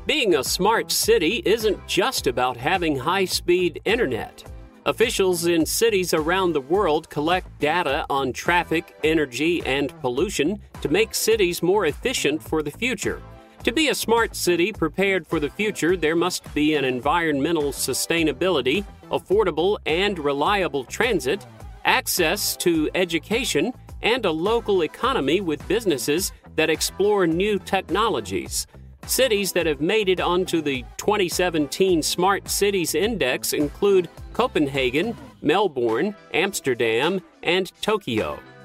Being a smart city isn't just about having high-speed internet. Officials in cities around the world collect data on traffic, energy, and pollution to make cities more efficient for the future. To be a smart city prepared for the future, there must be an environmental sustainability, affordable and reliable transit, access to education, and a local economy with businesses that explore new technologies. Cities that have made it onto the 2017 Smart Cities Index include Copenhagen, Melbourne, Amsterdam, and Tokyo.